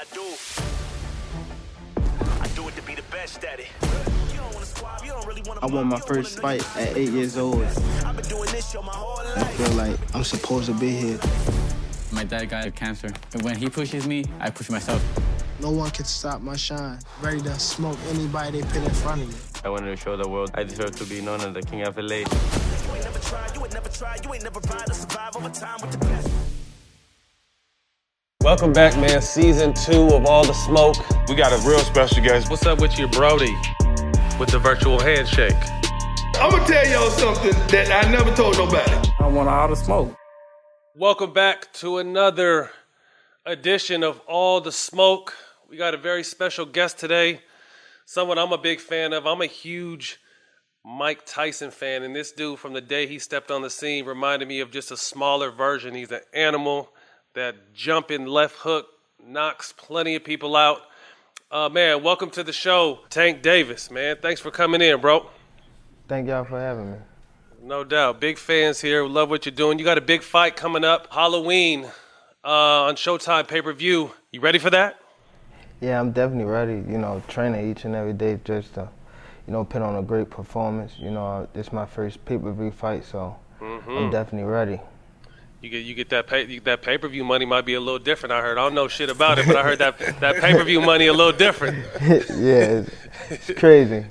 I do it to be the best at it. I won my first fight at 8 years old. I've been doing this show my whole I life. feel like I'm supposed to be here. My dad got cancer, and when he pushes me, I push myself. No one can stop my shine. Ready to smoke anybody they put in front of me. I wanted to show the world I deserve to be known as the king of LA. You ain't never tried, you ain't never tried, you ain't never ride or survive over time with the best. Welcome back, man. Season 2 of All the Smoke. We got a real special guest. What's up with your Brody with the virtual handshake? I'm gonna tell y'all something that I never told nobody. I want all the smoke. Welcome back to another edition of All the Smoke. We got a very special guest today, someone I'm a big fan of. I'm a huge Mike Tyson fan, and this dude from the day he stepped on the scene reminded me of just a smaller version. He's an animal. That jumping left hook knocks plenty of people out. Man, welcome to the show, Tank Davis, man. Thanks for coming in, bro. Thank y'all for having me. No doubt. Big fans here. We love what you're doing. You got a big fight coming up, Halloween, on Showtime pay-per-view. You ready for that? Yeah, I'm definitely ready. You know, training each and every day just to, put on a great performance. You know, this is my first pay-per-view fight, so I'm definitely ready. You get that pay-per-view money might be a little different. I heard. I don't know shit about it, but I heard that pay-per-view money a little different. Yeah, it's crazy.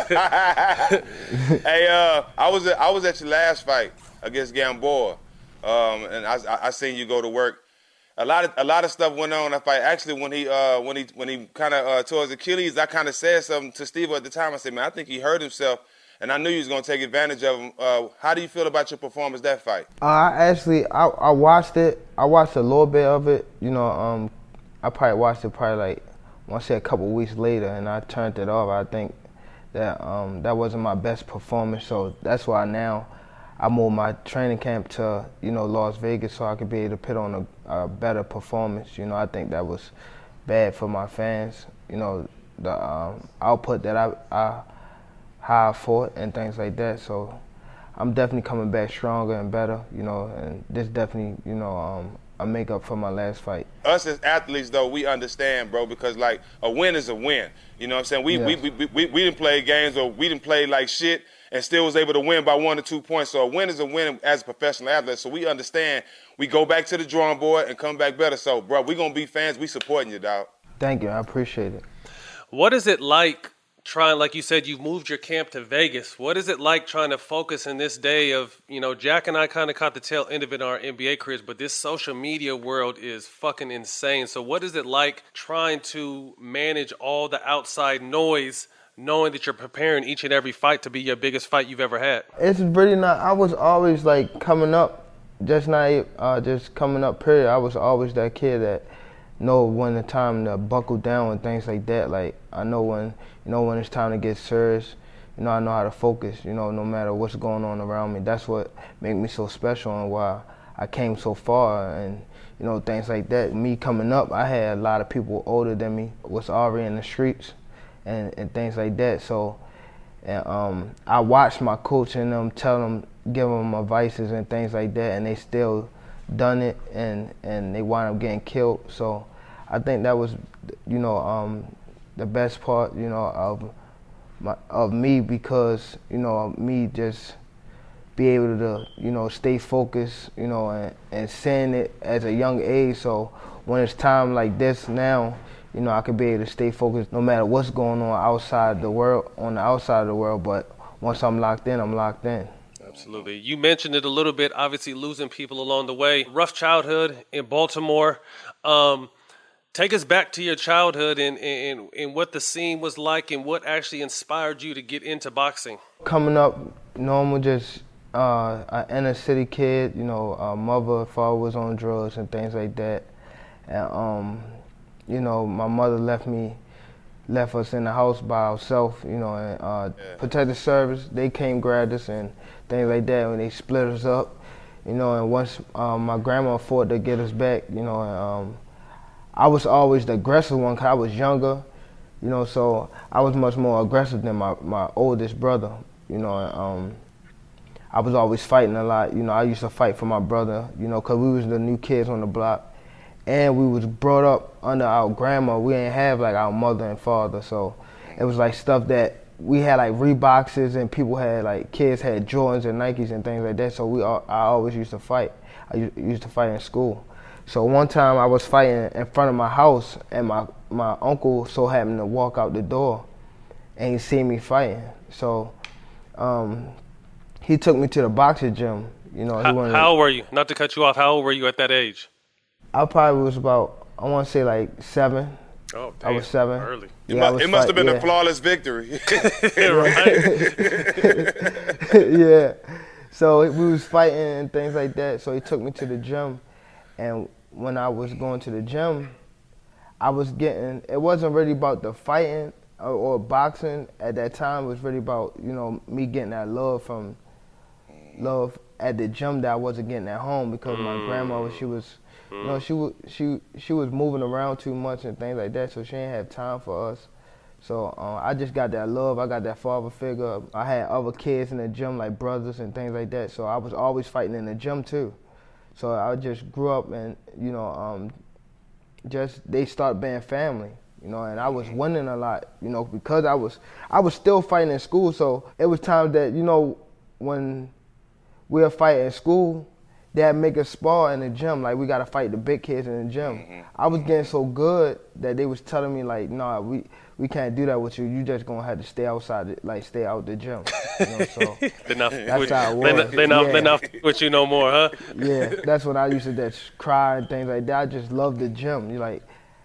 Hey, I was at your last fight against Gamboa, and I seen you go to work. A lot of stuff went on in that fight. Actually, when he kind of tore his Achilles, I kind of said something to Steve at the time. I said, man, I think he hurt himself. And I knew you was going to take advantage of him. How do you feel about your performance that fight? I watched it. I watched a little bit of it. I probably watched it like, I want to say a couple weeks later, and I turned it off. I think that that wasn't my best performance, so that's why now I moved my training camp to, Las Vegas so I could be able to put on a better performance. I think that was bad for my fans. The output that how I fought and things like that. So I'm definitely coming back stronger and better, and this definitely, a makeup for my last fight. Us as athletes, though, we understand, bro, because, like, a win is a win. You know what I'm saying? We didn't play games or we didn't play like shit and still was able to win by 1 or 2 points. So a win is a win as a professional athlete. So we understand. We go back to the drawing board and come back better. So, bro, we're going to be fans. We supporting you, dog. Thank you. I appreciate it. What is it like trying, like you said, you've moved your camp to Vegas. What is it like trying to focus in this day of, Jack and I kind of caught the tail end of it in our NBA careers, but this social media world is fucking insane. So what is it like trying to manage all the outside noise, knowing that you're preparing each and every fight to be your biggest fight you've ever had? It's really not. I was always like coming up, just coming up, period. I was always that kid that know when the time to buckle down and things like that. Like, I know when it's time to get serious. I know how to focus, no matter what's going on around me. That's what made me so special and why I came so far and, things like that. Me coming up, I had a lot of people older than me, was already in the streets and things like that. So I watched my coach and them tell them, give them advices and things like that, and they still done it and they wind up getting killed. So I think that was, the best part, of me, because, me just be able to, stay focused, and saying it at a young age. So when it's time like this now, I could be able to stay focused no matter what's going on outside the world, but once I'm locked in, I'm locked in. Absolutely. You mentioned it a little bit, obviously losing people along the way. Rough childhood in Baltimore. Take us back to your childhood and what the scene was like and what actually inspired you to get into boxing. Coming up, normal, just an inner city kid, mother, father was on drugs and things like that. And, my mother left us in the house by ourselves, and Protective Service, they came, grabbed us and things like that, and they split us up, and once my grandma fought to get us back, and I was always the aggressive one because I was younger, so I was much more aggressive than my oldest brother, and I was always fighting a lot. I used to fight for my brother, because we was the new kids on the block. and we was brought up under our grandma. We didn't have like our mother and father, so it was like stuff that we had like Reeboks, and people had like kids had Jordans and Nikes and things like that. So I always used to fight. I used to fight in school. So one time I was fighting in front of my house, and my uncle so happened to walk out the door, and he seen me fighting. So he took me to the boxing gym. You know, how old were you? Not to cut you off. How old were you at that age? I probably was about, I want to say like 7. Oh, damn. I was 7. Early. It must have been a flawless victory. Right. Yeah. So we was fighting and things like that. So he took me to the gym, and when I was going to the gym, it wasn't really about the fighting or boxing at that time. It was really about, you know, me getting that love at the gym that I wasn't getting at home, because my grandma, she was, you know, she was moving around too much and things like that, so she didn't have time for us. So I just got that love. I got that father figure. I had other kids in the gym, like brothers and things like that. So I was always fighting in the gym too. So I just grew up, and you know, they started being family. You know, and I was winning a lot. You know, because I was still fighting in school. So it was times that, you know, when we were fighting in school, they'd make us spar in the gym. Like, we got to fight the big kids in the gym. I was getting so good that they was telling me, like, nah, we can't do that with you. You just gonna have to stay outside, stay out the gym. You know, so that's how it was. They're not with you no more, huh? Yeah, that's when I used to just cry and things like that. I just loved the gym. You like,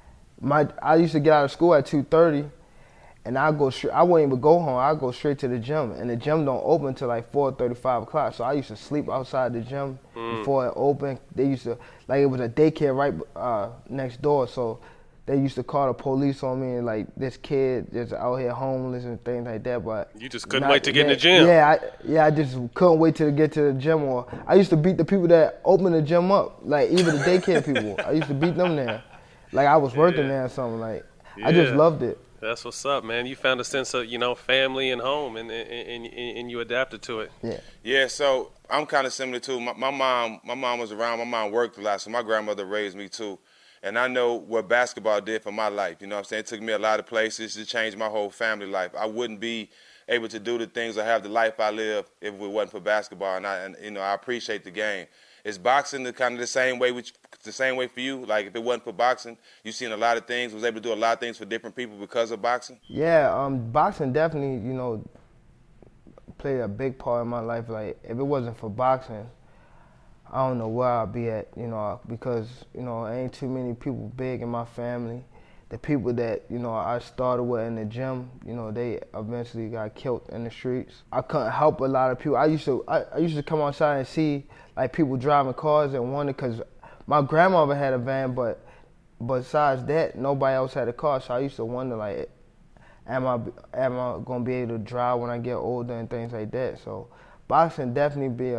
I used to get out of school at 2:30, and I wouldn't even go home. I'd go straight to the gym, and the gym don't open till like 4:30, 5 o'clock. So I used to sleep outside the gym before it opened. They used to, like, it was a daycare right next door, so they used to call the police on me, and like, this kid just out here homeless and things like that. But you just couldn't wait to get in the gym. I just couldn't wait to get to the gym. Or I used to beat the people that opened the gym up, like even the daycare people. I used to beat them there, like I was working there or something. Like, I just loved it. That's what's up, man. You found a sense of, you know, family and home, and you adapted to it. Yeah. Yeah. So I'm kind of similar too. My mom was around. My mom worked a lot, so my grandmother raised me too. And I know what basketball did for my life. You know what I'm saying? It took me a lot of places. It changed my whole family life. I wouldn't be able to do the things or have the life I live if it wasn't for basketball. And you know, I appreciate the game. Is boxing kind of the same way for you? Like, if it wasn't for boxing, you've seen a lot of things, was able to do a lot of things for different people because of boxing? Yeah, boxing definitely, you know, played a big part in my life. Like, if it wasn't for boxing, I don't know where I'd be at, you know, because, you know, ain't too many people big in my family. The people that, you know, I started with in the gym, you know, they eventually got killed in the streets. I couldn't help a lot of people. I used to come outside and see, like, people driving cars and wonder, because my grandmother had a van, but besides that, nobody else had a car. So I used to wonder, like, am I gonna be able to drive when I get older and things like that. So boxing definitely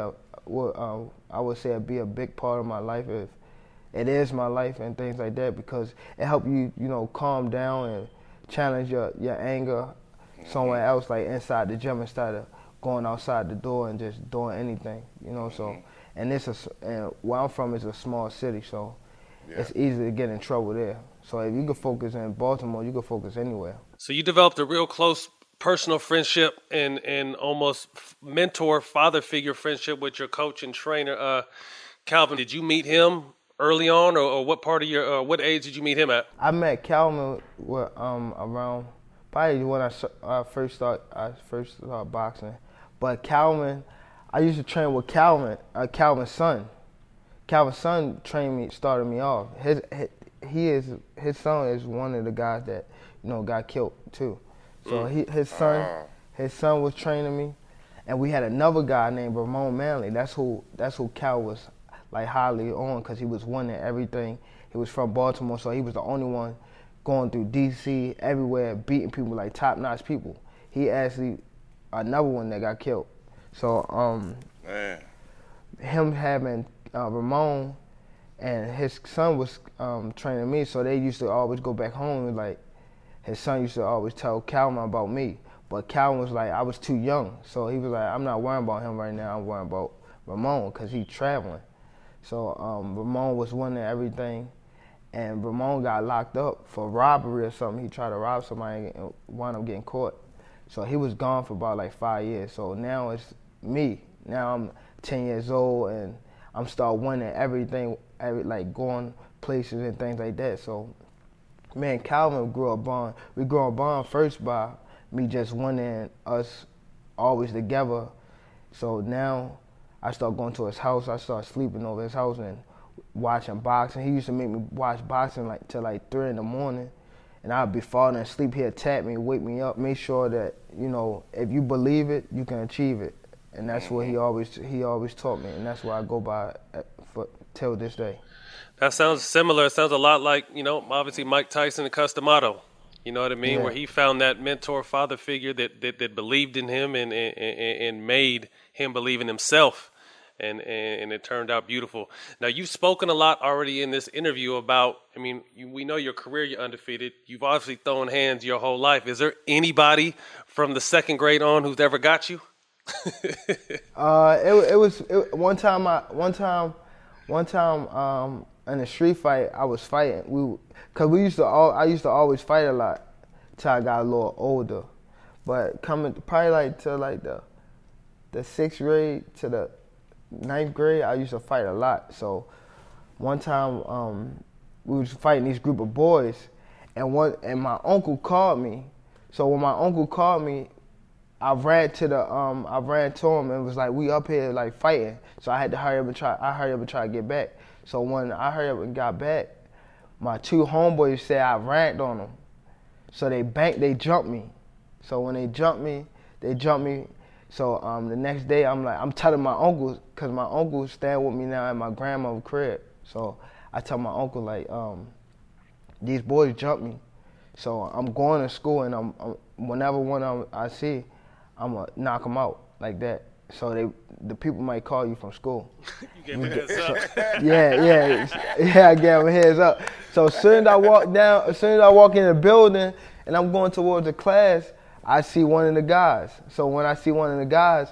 I would say it'd be a big part of my life. If it is my life and things like that, because it helps you, you know, calm down and challenge your anger somewhere else, like inside the gym, instead of going outside the door and just doing anything, you know. So, and where I'm from is a small city, so it's easy to get in trouble there. So if you could focus in Baltimore, you could focus anywhere. So you developed a real close personal friendship and almost mentor, father figure friendship with your coach and trainer, Calvin. Did you meet him early on, or what part of what age did you meet him at? I met Calvin around probably when I first started boxing. But Calvin, I used to train with Calvin's son. Calvin's son started me off. His son is one of the guys that, you know, got killed too. So his son was training me, and we had another guy named Ramon Manley. That's who Cal was like highly on, because he was winning everything. He was from Baltimore, so he was the only one going through DC, everywhere, beating people, like top-notch people. He actually another one that got killed. So him having Ramon and his son was training me, so they used to always go back home, and like his son used to always tell Calvin about me. But Calvin was like, I was too young, so he was like, I'm not worrying about him right now, I'm worrying about Ramon, because he's traveling. So Ramon was winning everything, and Ramon got locked up for robbery or something. He tried to rob somebody and wound up getting caught. So he was gone for about like 5 years. So now it's me. Now I'm 10 years old and I'm start winning everything, like going places and things like that. So me and Calvin grew up bond. We grew up bond first by me just winning, us always together. So now I start going to his house. I start sleeping over his house and watching boxing. He used to make me watch boxing like till like 3 in the morning. And I'd be falling asleep. He'd tap me, wake me up, make sure that, you know, if you believe it, you can achieve it. And that's what he always taught me, and that's what I go by till this day. That sounds similar. It sounds a lot like, you know, obviously Mike Tyson and Cus D'Amato. You know what I mean? Yeah. Where he found that mentor father figure that believed in him and made him believe in himself. And it turned out beautiful. Now, you've spoken a lot already in this interview about, I mean, we know your career, you're undefeated. You've obviously thrown hands your whole life. Is there anybody from the second grade on who's ever got you? It was one time in a street fight I was fighting. I used to always fight a lot till I got a little older. But coming probably like to like the 6th grade to the 9th grade, I used to fight a lot. So one time we was fighting these group of boys, and my uncle called me. So when my uncle called me, I ran to him and was like, we up here like fighting. So I had to hurry up and try to get back. So when I hurried up and got back, my 2 homeboys said I ran on them. So they jumped me. So when they jumped me. So the next day I'm telling my uncle, cause my uncle staying with me now at my grandmother's crib. So I tell my uncle like, these boys jumped me. So I'm going to school and whenever one I see, I'm going to knock them out like that. So the people might call you from school. You gave me a heads up. Yeah, I gave them a heads up. So as soon as I walk in the building and I'm going towards the class, I see one of the guys. So when I see one of the guys,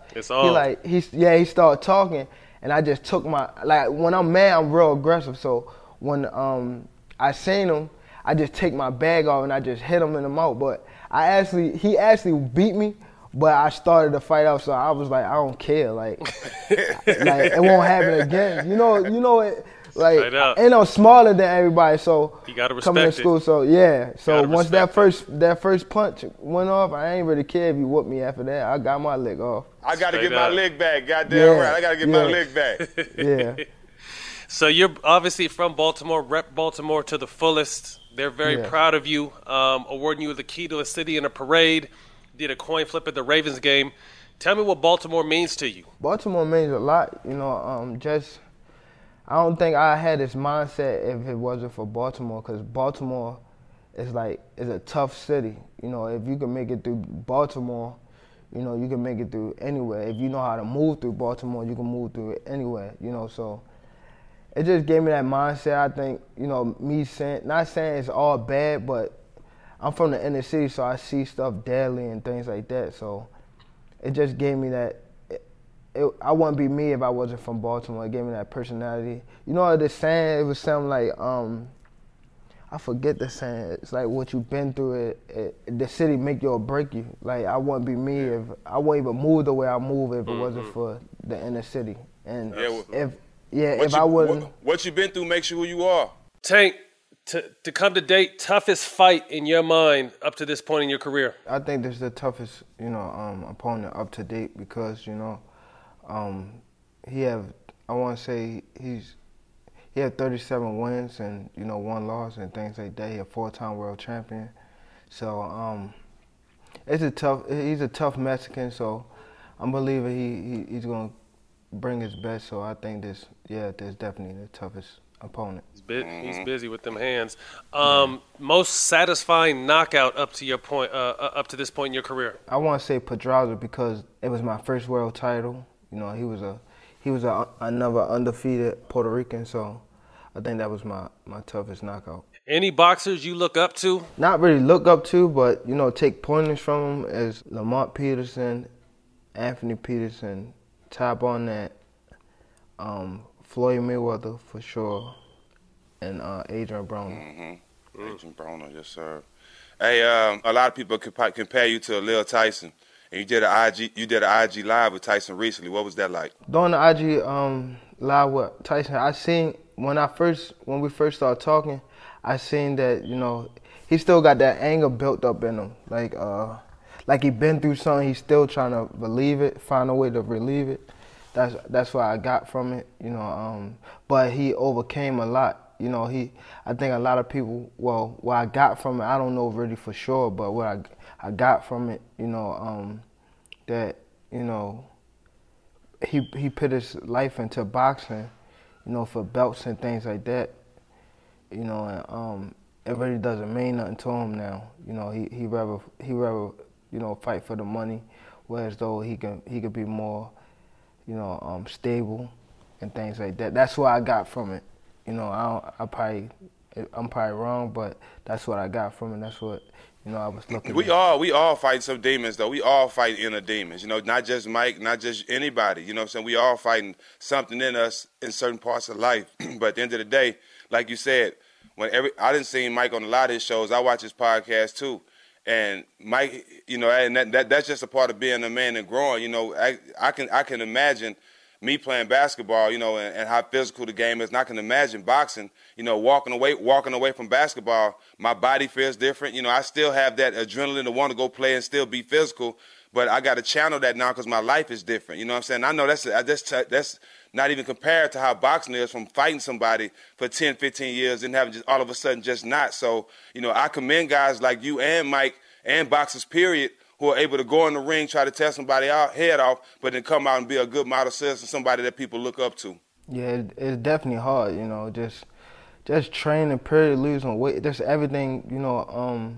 he started talking, and I just took when I'm mad, I'm real aggressive. So when I seen him, I just take my bag off and I just hit him in the mouth. But he actually beat me, but I started the fight off, so I was like, I don't care, like it won't happen again. You know it. Like, and I'm smaller than everybody, so you gotta respect coming to school. So yeah, so once that it. first punch went off, I ain't really care if you whooped me after that. I got my leg off. I got to get my leg back. Goddamn right, I got to get my leg back. Yeah. So you're obviously from Baltimore, rep Baltimore to the fullest. They're very proud of you, awarding you the key to a city in a parade. Did a coin flip at the Ravens game. Tell me what Baltimore means to you. Baltimore means a lot, you know. I don't think I had this mindset if it wasn't for Baltimore, because Baltimore is a tough city. You know, if you can make it through Baltimore, you know, you can make it through anywhere. If you know how to move through Baltimore, you can move through it anywhere, you know. So it just gave me that mindset. I think, you know, not saying it's all bad, but I'm from the inner city, so I see stuff daily and things like that. So it just gave me that. I wouldn't be me if I wasn't from Baltimore. It gave me that personality. You know the saying? It was something like, I forget the saying. It's like what you've been through. The city make you or break you. Like I wouldn't be me if I wouldn't even move the way I move if it wasn't for the inner city. And if I wouldn't. What you've been through makes you who you are. Tank, to come to date, toughest fight in your mind up to this point in your career? I think this is the toughest, you know, opponent up to date because, you know, he had 37 wins and, you know, 1 loss and things like that. He a 4-time world champion. So he's a tough Mexican, so I'm believing he's going to bring his best. So I think this definitely the toughest opponent. He's busy with them hands. Most satisfying knockout up to this point in your career? I want to say Pedraza because it was my first world title. You know, he was another undefeated Puerto Rican, so I think that was my toughest knockout. Any boxers you look up to? Not really look up to, but, you know, take pointers from them as Lamont Peterson, Anthony Peterson, Ty Barnett, Floyd Mayweather for sure, and Adrian Broner. Mm-hmm. Adrian Broner, yes sir. Hey, a lot of people compare you to Lil Tyson, and you did an IG live with Tyson recently. What was that like? Doing the IG live with Tyson, I seen when we first started talking, I seen that, you know, he still got that anger built up in him, like he been through something. He's still trying to relieve it, find a way to relieve it. That's what I got from it, you know. But he overcame a lot, you know. I think a lot of people. Well, what I got from it, I don't know really for sure, but what I got from it, you know, that, you know, he put his life into boxing, you know, for belts and things like that, you know, and it really doesn't mean nothing to him now. You know, he rather you know, fight for the money, whereas though he could be more, you know, stable and things like that. That's what I got from it. You know, I'm probably wrong, but that's what I got from it. That's what, you know, I was looking at. We all fight some demons, though. We all fight inner demons. You know, not just Mike, not just anybody. You know what I'm saying? We all fighting something in us in certain parts of life. But at the end of the day, like you said, I didn't see Mike on a lot of his shows. I watch his podcast too. And Mike, you know, and that's just a part of being a man and growing. You know, I can imagine me playing basketball, you know, and how physical the game is. And I can imagine boxing, you know, walking away from basketball. My body feels different. You know, I still have that adrenaline to want to go play and still be physical, but I got to channel that now because my life is different. You know what I'm saying? I know that's not even compared to how boxing is, from fighting somebody for 10, 15 years and having just all of a sudden just not. So, you know, I commend guys like you and Mike and boxers, period, who are able to go in the ring, try to tear somebody head off, but then come out and be a good model citizen, somebody that people look up to. Yeah, it's definitely hard, you know, just training, period, losing weight, just everything, you know,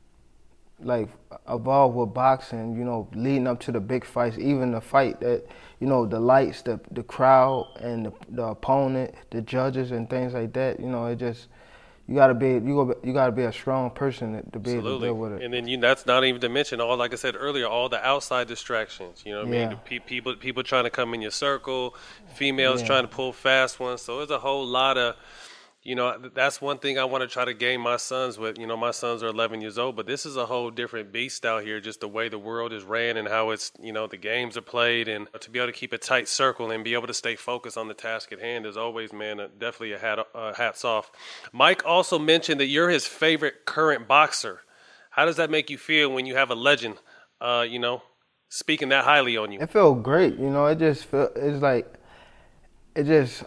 like involved with boxing, you know, leading up to the big fights, even the fight that, you know, the lights, the crowd, and the opponent, the judges, and things like that. You know, it just you gotta be a strong person to be able to deal with it. And then that's not even to mention all, like I said earlier, all the outside distractions. You know what I mean? People trying to come in your circle, females trying to pull fast ones. So there's a whole lot of. You know, that's one thing I want to try to gain my sons with. You know, my sons are 11 years old, but this is a whole different beast out here, just the way the world is ran and how it's, you know, the games are played. And to be able to keep a tight circle and be able to stay focused on the task at hand is always, man, definitely a hats off. Mike also mentioned that you're his favorite current boxer. How does that make you feel when you have a legend, you know, speaking that highly on you? It feels great. You know, it's like, it just,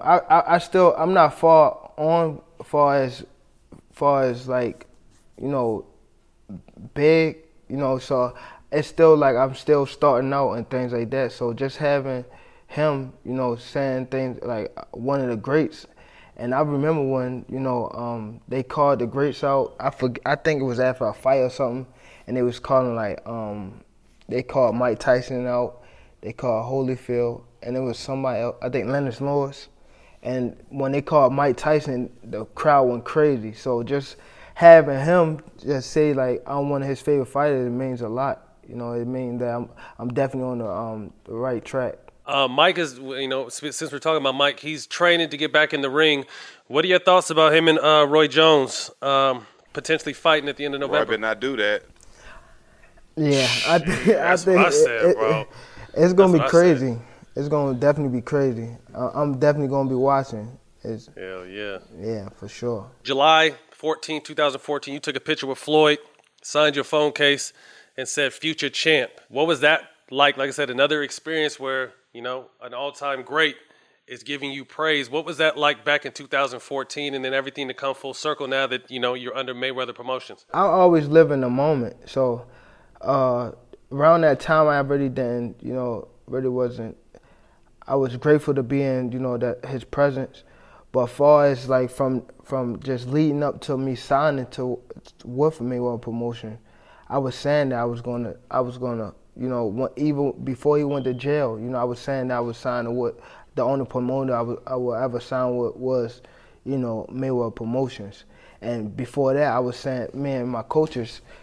I'm not far on far as like, you know, big, you know, so it's still like I'm still starting out and things like that. So just having him, you know, saying things like one of the greats. And I remember when, you know, they called the greats out. I think it was after a fight or something, and they was calling like, they called Mike Tyson out, they called Holyfield, and it was somebody else, I think Lennox Lewis. And when they called Mike Tyson, the crowd went crazy. So just having him just say like I'm one of his favorite fighters, it means a lot. You know, it means that I'm definitely on the right track. Mike is, you know, since we're talking about Mike, he's training to get back in the ring. What are your thoughts about him and Roy Jones potentially fighting at the end of November? Roy better not do that. Yeah, I think what I said, bro. It's gonna be crazy. It's going to definitely be crazy. I'm definitely going to be watching. Hell yeah. Yeah, for sure. July 14, 2014, you took a picture with Floyd, signed your phone case, and said future champ. What was that like? Like I said, another experience where, you know, an all-time great is giving you praise. What was that like back in 2014 and then everything to come full circle now that, you know, you're under Mayweather Promotions? I always live in the moment. So around that time, I really didn't, you know, really wasn't. I was grateful to be in, you know, that his presence, but far as like from just leading up to me signing with Mayweather Promotion, I was saying that I was gonna, you know, even before he went to jail, you know, I was saying that I was signing with the only promoter I would ever sign with was, you know, Mayweather Promotions, and before that I was saying, me and my coach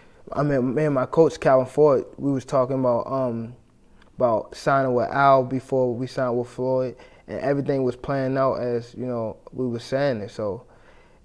Calvin Ford, we was talking about signing with Al before we signed with Floyd, and everything was playing out as, you know, we were saying it. So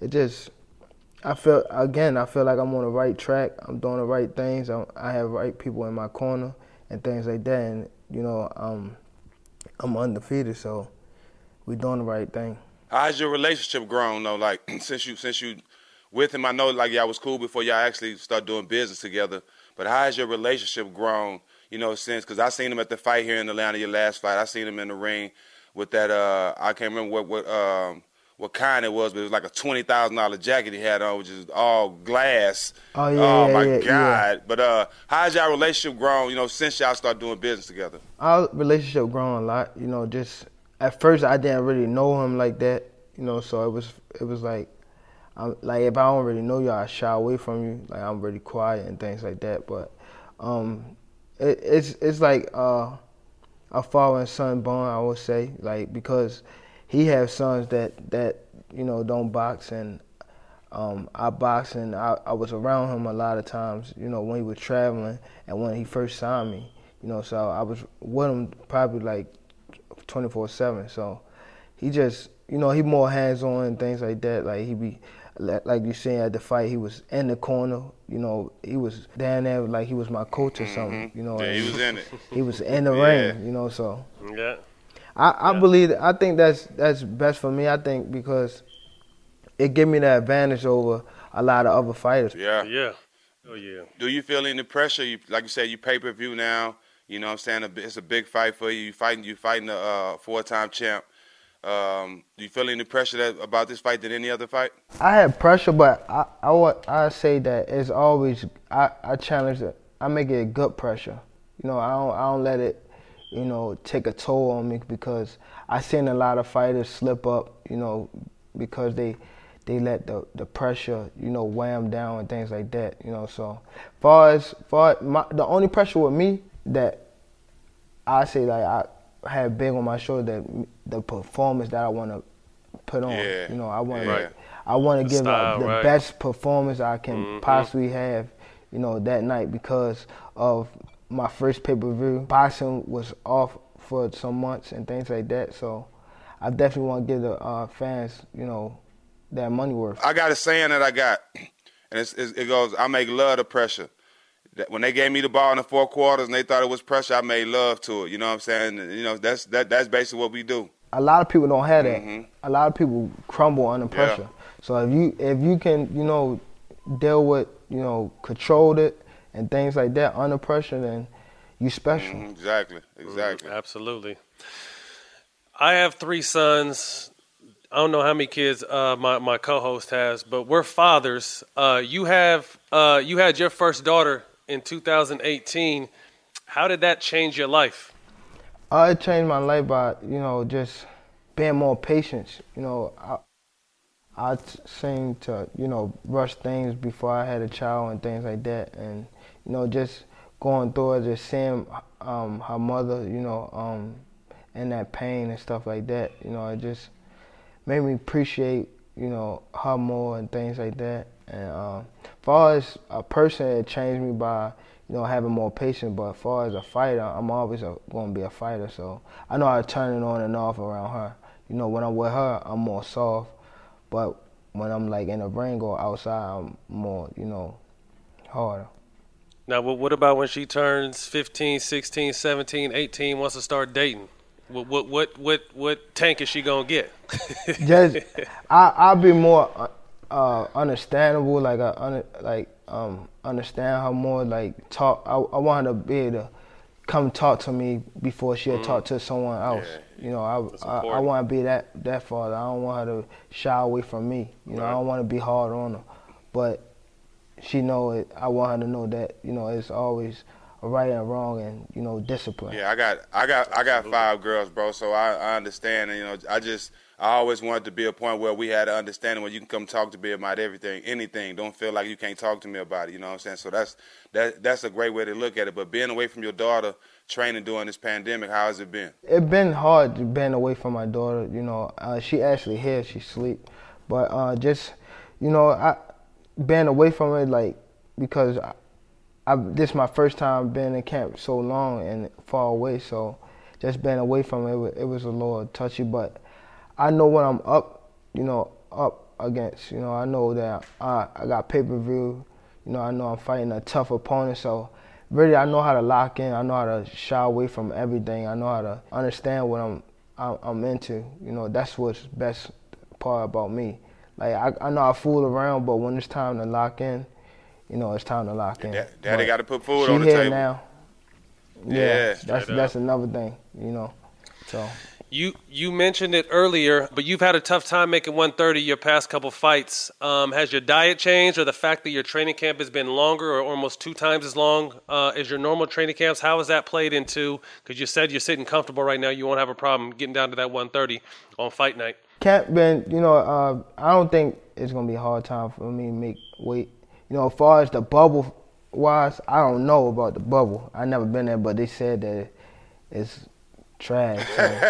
it just, I feel like I'm on the right track. I'm doing the right things. I have right people in my corner and things like that. And, you know, I'm undefeated, so we doing the right thing. How's your relationship grown though? Like since you with him, I know like y'all was cool before y'all actually start doing business together. But how has your relationship grown? You know, since because I seen him at the fight here in Atlanta, your last fight. I seen him in the ring with that. I can't remember what kind it was, but it was like a $20,000 jacket he had on, which is all glass. Oh yeah. Oh my God! Yeah. But how's y'all relationship grown? You know, since y'all start doing business together. Our relationship grown a lot. You know, just at first I didn't really know him like that. You know, so it was like. Like if I don't really know you, I shy away from you. Like I'm really quiet and things like that. But it's like a father and son bond, I would say. Like because he has sons that you know don't box, and I box, and I was around him a lot of times. You know when he was traveling and when he first signed me. You know, so I was with him probably like 24/7. So he just you know he more hands on and things like that. Like he be. Like you seen at the fight, he was in the corner. You know, he was down there like he was my coach or something. You know, yeah, he was in it. He was in the ring. You know, so yeah. I believe. I think that's best for me. I think because it give me the advantage over a lot of other fighters. Yeah. Yeah. Oh yeah. Do you feel any pressure? Like you said, you pay-per-view now. You know what I'm saying? It's a big fight for you. You fighting a 4-time champ. Do you feel any pressure about this fight than any other fight? I had pressure, but I say that it's always I challenge it. I make it good pressure. You know, I don't let it, you know, take a toll on me because I seen a lot of fighters slip up, you know, because they let the pressure, you know, weigh them down and things like that. You know, so the only pressure with me that I say like I have big on my shoulder that the performance that I want to put on. Yeah. You know, I want Yeah. I want to give style, the right. best performance I can possibly have, you know, that night because of my first pay-per-view. Boxing was off for some months and things like that, so I definitely want to give the fans, you know, that money worth. I got a saying that I got, and it goes, I make love to pressure. When they gave me the ball in the 4 quarters and they thought it was pressure, I made love to it. You know what I'm saying? You know, that's basically what we do. A lot of people don't have that. A lot of people crumble under pressure. So if you can, you know, deal with, you know, control it and things like that under pressure, then you special. Exactly. Absolutely. I have 3 sons. I don't know how many kids my co-host has, but we're fathers. You had your first daughter in 2018. How did that change your life? It changed my life by, you know, just being more patient. You know, I seem to, you know, rush things before I had a child and things like that. And, you know, just going through it, just seeing her mother, you know, in that pain and stuff like that. You know, it just made me appreciate, you know, her more and things like that. And as far as a person, it changed me by, you know, having more patience. But as far as a fighter, I'm always going to be a fighter. So I know how to turn it on and off around her. You know, when I'm with her, I'm more soft. But when I'm like in the ring or outside, I'm more, you know, harder. Now, what about when she turns 15, 16, 17, 18, wants to start dating? What tank is she gonna get? Just I'll be more understandable, understand her more, like talk. I want her to be able to come talk to me before she'll talk to someone else. Yeah. You know, I want to be that father. I don't want her to shy away from me. You know, I don't want to be hard on her, but she know it. I want her to know that, you know, it's always a right and wrong, and, you know, discipline. Yeah, I got 5 girls, bro. So I understand, and you know, I always wanted to be a point where we had an understanding where you can come talk to me about everything, anything. Don't feel like you can't talk to me about it. You know what I'm saying? So that's a great way to look at it. But being away from your daughter, training during this pandemic, how has it been? It's been hard being away from my daughter. You know, she actually here, she sleep, but just, you know, been away from her, like, because this is my first time being in camp so long and far away, so just being away from it was a little touchy. But I know when I'm up, you know, up against. You know, I know that I got pay-per-view. You know, I know I'm fighting a tough opponent, so really I know how to lock in. I know how to shy away from everything. I know how to understand what I'm into. You know, that's what's best part about me. Like I know I fool around, but when it's time to lock in, you know, it's time to lock in. Daddy got to put food she on the here table. Now. Yeah, that's another thing, you know. So you mentioned it earlier, but you've had a tough time making 130 your past couple fights. Has your diet changed, or the fact that your training camp has been longer or almost 2 times as long as your normal training camps? How has that played into? Because you said you're sitting comfortable right now, you won't have a problem getting down to that 130 on fight night. Camp been, you know, I don't think it's gonna be a hard time for me to make weight. You know, as far as the bubble wise, I don't know about the bubble. I never been there, but they said that it's trash.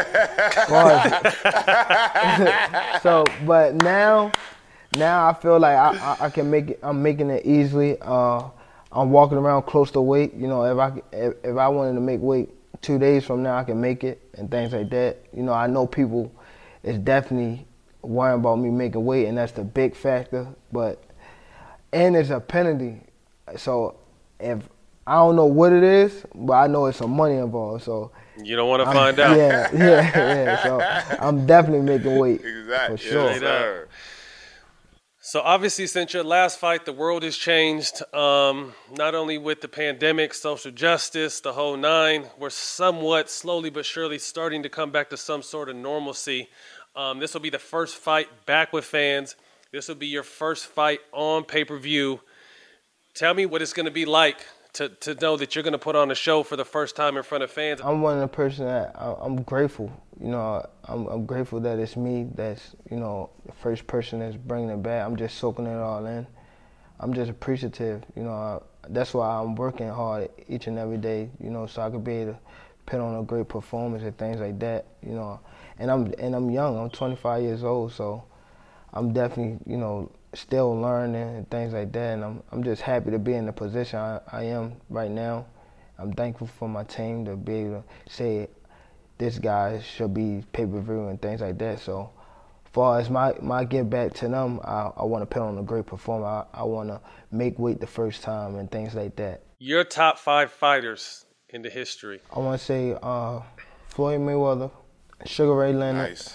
So, but now I feel like I can make it. I'm making it easily. I'm walking around close to weight. You know, if I wanted to make weight 2 days from now, I can make it and things like that. You know, I know people is definitely worrying about me making weight, and that's the big factor. And it's a penalty. So if I don't know what it is, but I know it's some money involved. So you don't want to find out. Yeah. So I'm definitely making weight. Exactly. For sure. Yes, so obviously, since your last fight, the world has changed. Not only with the pandemic, social justice, the whole nine. We're somewhat slowly but surely starting to come back to some sort of normalcy. This will be the first fight back with fans. This will be your first fight on pay-per-view. Tell me what it's going to be like to know that you're going to put on a show for the first time in front of fans. I'm one of the person that I'm grateful. You know, I'm grateful that it's me that's, you know, the first person that's bringing it back. I'm just soaking it all in. I'm just appreciative. You know, that's why I'm working hard each and every day, you know, so I could be able to put on a great performance and things like that, you know. And I'm young. I'm 25 years old, so I'm definitely, you know, still learning and things like that. And I'm just happy to be in the position I am right now. I'm thankful for my team to be able to say this guy should be pay-per-view and things like that. So as far as my give back to them, I want to put on a great performance. I want to make weight the first time and things like that. Your top 5 fighters in the history. I want to say Floyd Mayweather, Sugar Ray Leonard, Nice.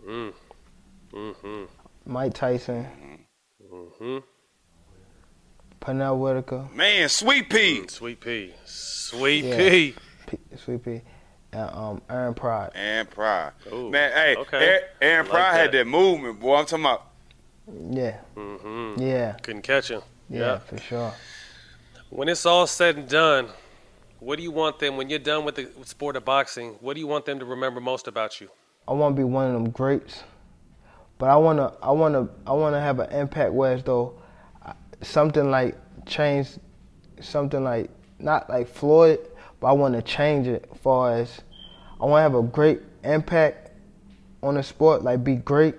Mike Tyson, Pernell Whitaker. Man, Sweet Pea. Sweet Pea. Sweet Pea. And Aaron Pride. And Pride. Ooh, Man, hey, okay. Aaron Like Pride had that. that movement, boy. I'm talking about. Yeah. Yeah. Couldn't catch him. Yeah, for sure. When it's all said and done, what do you want them, when you're done with the sport of boxing, what do you want them to remember most about you? I want to be one of them greats, but I wanna have an impact where as though something like change, something like not like Floyd, but I want to change it as far as I want to have a great impact on the sport, like be great,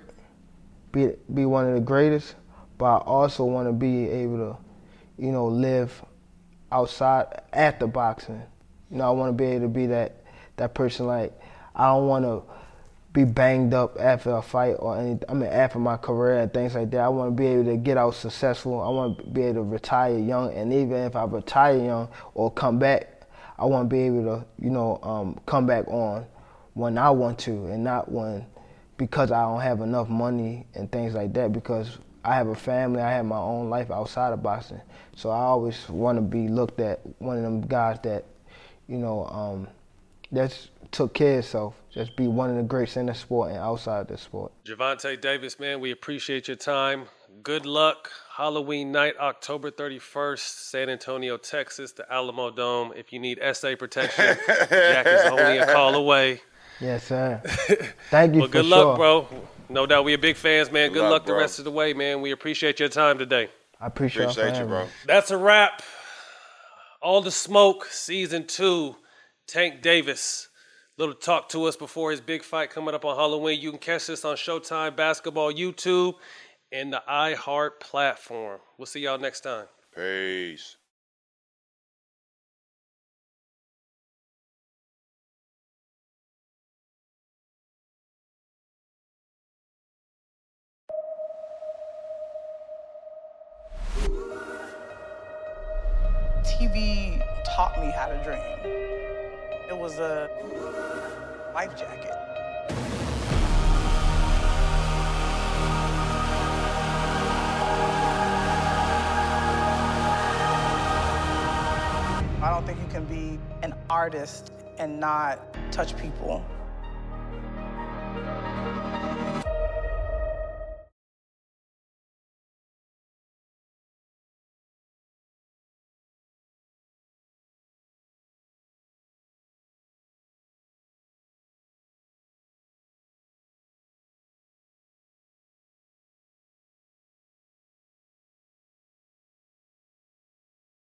be one of the greatest, but I also want to be able to, you know, live outside after boxing. You know, I want to be able to be that person. Like, I don't want to be banged up after a fight or anything. I mean, after my career and things like that. I want to be able to get out successful. I want to be able to retire young, and even if I retire young or come back, I want to be able to, you know, come back on when I want to, and not when because I don't have enough money and things like that. Because I have a family, I have my own life outside of boxing, so I always want to be looked at one of them guys that, you know, that's took care of himself. Just be one of the greats in the sport and outside the sport. Gervonta Davis, man, we appreciate your time. Good luck. Halloween night, October 31st, San Antonio, Texas, the Alamo Dome. If you need SA protection, Jack is only a call away. Yes, sir. Thank you Well, for good sure. luck, bro. No doubt we are big fans, man. Good luck the bro. rest of the way, man. We appreciate your time today. I appreciate Appreciate you, bro. That's a wrap. All the Smoke, Season 2, Tank Davis. Little talk to us before his big fight coming up on Halloween. You can catch this on Showtime Basketball YouTube and the iHeart platform. We'll see y'all next time. Peace. TV taught me how to dream. It was a life jacket. I don't think you can be an artist and not touch people.